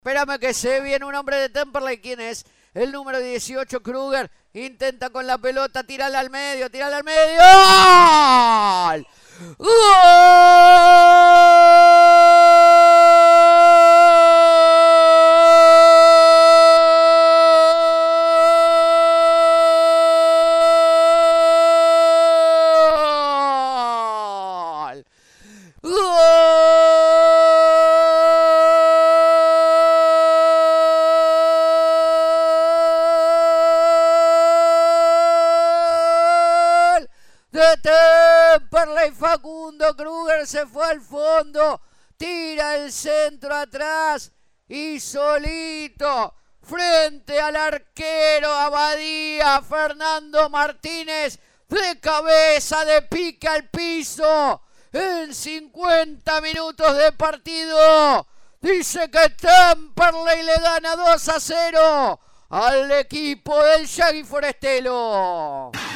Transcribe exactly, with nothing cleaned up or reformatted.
Espérame que se viene un hombre de Temperley. ¿Quién es? El número dieciocho, Kruger. Intenta con la pelota, tirarla al medio, tirarla al medio. ¡Gol! ¡Gol! ¡Gol! De Temperley. Facundo Kruger se fue al fondo, tira el centro atrás y solito frente al arquero Abadía, Fernando Martínez, de cabeza, de pique al piso, en cincuenta minutos de partido. Dice que Temperley le gana dos a cero al equipo del Yagui Forestelo.